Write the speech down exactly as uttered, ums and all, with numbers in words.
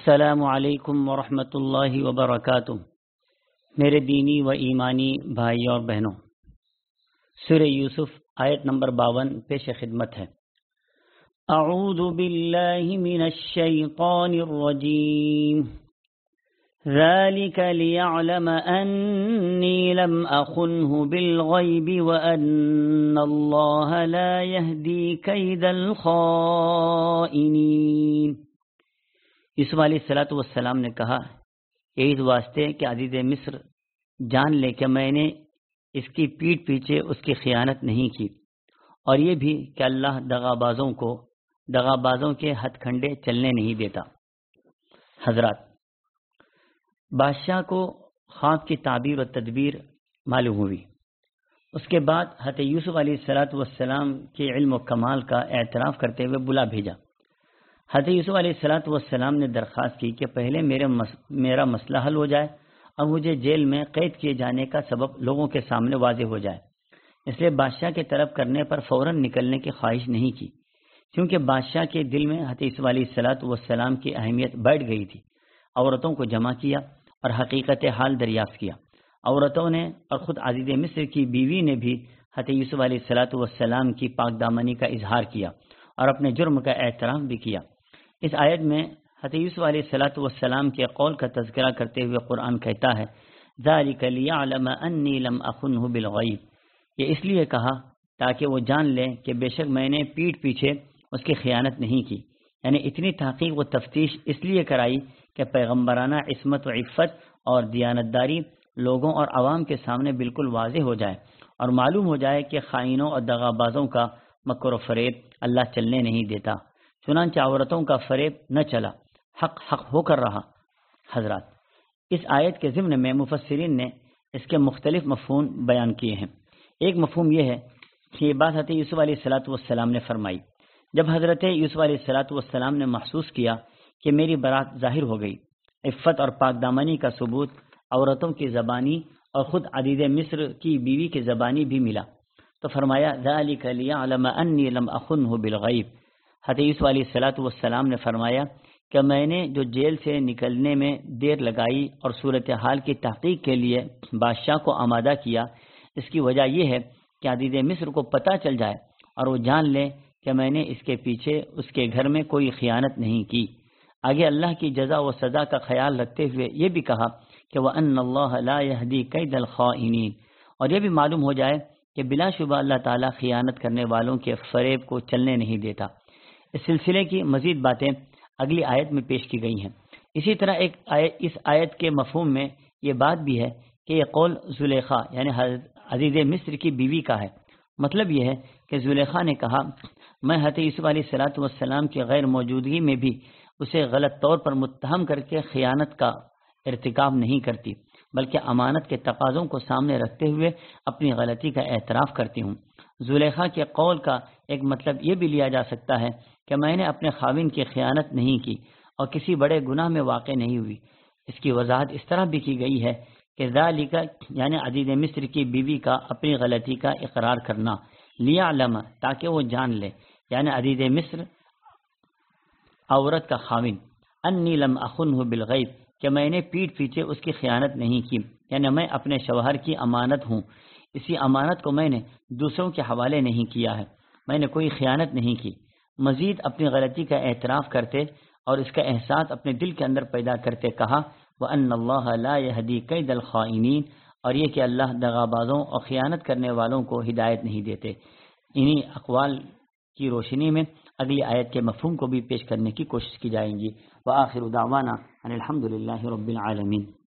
السلام علیکم ورحمۃ اللہ وبرکاتہ۔ میرے دینی و ایمانی بھائی اور بہنوں، سورہ یوسف آیت نمبر باون پیش خدمت ہے۔ اعوذ باللہ من الشیطان الرجیم، ذلك ليعلم أني لم أخنه بالغيب وأن الله لا يهدي كيد الخائنين۔ یوسف علیہ الصلوۃ والسلام نے کہا، یہ اس واسطے کہ عزیز مصر جان لے کہ میں نے اس کی پیٹھ پیچھے اس کی خیانت نہیں کی، اور یہ بھی کہ اللہ دغا بازوں کو دغا بازوں کے ہتھ کنڈے چلنے نہیں دیتا۔ حضرات، بادشاہ کو خواب کی تعبیر و تدبیر معلوم ہوئی۔ اس کے بعد حضرت یوسف علیہ الصلوۃ والسلام کے علم و کمال کا اعتراف کرتے ہوئے بلا بھیجا۔ حضرت یوسف علیہ الصلوۃ والسلام نے درخواست کی کہ پہلے میرے مس... میرا مسئلہ حل ہو جائے اور مجھے جیل میں قید کیے جانے کا سبب لوگوں کے سامنے واضح ہو جائے۔ اس لیے بادشاہ کے طلب کرنے پر فوراً نکلنے کی خواہش نہیں کی، کیونکہ بادشاہ کے دل میں حضرت یوسف علیہ الصلوۃ والسلام کی اہمیت بیٹھ گئی تھی۔ عورتوں کو جمع کیا اور حقیقت حال دریافت کیا۔ عورتوں نے اور خود عزیز مصر کی بیوی نے بھی حضرت یوسف علیہ الصلوۃ والسلام کی پاک دامنی کا اظہار کیا اور اپنے جرم کا اعتراف بھی کیا۔ اس آیت میں حضرت یوسف علیہ الصلوۃ والسلام کے قول کا تذکرہ کرتے ہوئے قرآن کہتا ہے، ذَلِكَ لِيَعْلَمَ أَنِّي لَمْ أَخُنْهُ بِالْغَيْبِ، یہ اس لیے کہا تاکہ وہ جان لے کہ بے شک میں نے پیٹھ پیچھے اس کی خیانت نہیں کی۔ یعنی اتنی تحقیق و تفتیش اس لیے کرائی کہ پیغمبرانہ عصمت و عفت اور دیانتداری لوگوں اور عوام کے سامنے بالکل واضح ہو جائے اور معلوم ہو جائے کہ خائنوں اور دغابازوں کا مکر و فریب اللہ چلنے نہیں دیتا۔ چنانچہ عورتوں کا فریب نہ چلا، حق حق ہو کر رہا۔ حضرات، اس آیت کے ضمن میں مفسرین نے اس کے مختلف مفہوم بیان کیے ہیں۔ ایک مفہوم یہ ہے کہ یہ بات حضرت یوسف علیہ الصلوۃ والسلام نے فرمائی جب حضرت یوسف علیہ الصلوۃ والسلام نے محسوس کیا کہ میری برات ظاہر ہو گئی، عفت اور پاک دامنی کا ثبوت عورتوں کی زبانی اور خود عزیز مصر کی بیوی کی زبانی بھی ملا، تو فرمایا ذَلِكَ لِيَعْلَمَ أَنِّي لَمْ أَخُنْهُ بِالْغَيْبِ۔ حضرت یوسف علیہ الصلوۃ والسلام نے فرمایا کہ میں نے جو جیل سے نکلنے میں دیر لگائی اور صورتحال کی تحقیق کے لیے بادشاہ کو آمادہ کیا، اس کی وجہ یہ ہے کہ عزیز مصر کو پتہ چل جائے اور وہ جان لے کہ میں نے اس کے پیچھے اس کے گھر میں کوئی خیانت نہیں کی۔ آگے اللہ کی جزا و سزا کا خیال رکھتے ہوئے یہ بھی کہا کہ وَأَنَّ اللَّهَ لَا يَهْدِي كَيْدَ الْخَائِنِينَ، اور یہ بھی معلوم ہو جائے کہ بلا شبہ اللہ تعالیٰ خیانت کرنے والوں کے فریب کو چلنے نہیں دیتا۔ اس سلسلے کی مزید باتیں اگلی آیت میں پیش کی گئی ہیں۔ اسی طرح ایک آیت اس آیت کے مفہوم میں یہ بات بھی ہے کہ یہ قول زلیخا یعنی عزیز مصر کی بیوی کا ہے۔ مطلب یہ ہے کہ زلیخا نے کہا، میں حضرت یوسف علیہ الصلوۃ والسلام کی غیر موجودگی میں بھی اسے غلط طور پر متہم کر کے خیانت کا ارتکاب نہیں کرتی، بلکہ امانت کے تقاضوں کو سامنے رکھتے ہوئے اپنی غلطی کا اعتراف کرتی ہوں۔ زلیخا کے قول کا ایک مطلب یہ بھی لیا جا سکتا ہے کہ میں نے اپنے خاوند کی خیانت نہیں کی اور کسی بڑے گناہ میں واقع نہیں ہوئی۔ اس کی وضاحت اس طرح بھی کی گئی ہے کہ ذالک یعنی عزیز مصر کی بیوی کا اپنی غلطی کا اقرار کرنا، لیعلم تاکہ وہ جان لے، یعنی عزیز مصر عورت کا خاوند، انی لم اخنہ بالغیب کہ میں نے پیٹھ پیچھے اس کی خیانت نہیں کی، یعنی میں اپنے شوہر کی امانت ہوں، اسی امانت کو میں نے دوسروں کے حوالے نہیں کیا ہے، میں نے کوئی خیانت نہیں کی۔ مزید اپنی غلطی کا اعتراف کرتے اور اس کا احساس اپنے دل کے اندر پیدا کرتے کہا وَأَنَّ اللَّهَ لَا يَهْدِي كَيْدَ الْخَائِنِينَ، اور یہ کہ اللہ دغابازوں اور خیانت کرنے والوں کو ہدایت نہیں دیتے۔ انہی اقوال کی روشنی میں اگلی آیت کے مفہوم کو بھی پیش کرنے کی کوشش کی جائیں گی۔ وآخر دعوانا ان الحمد للہ رب العالمین۔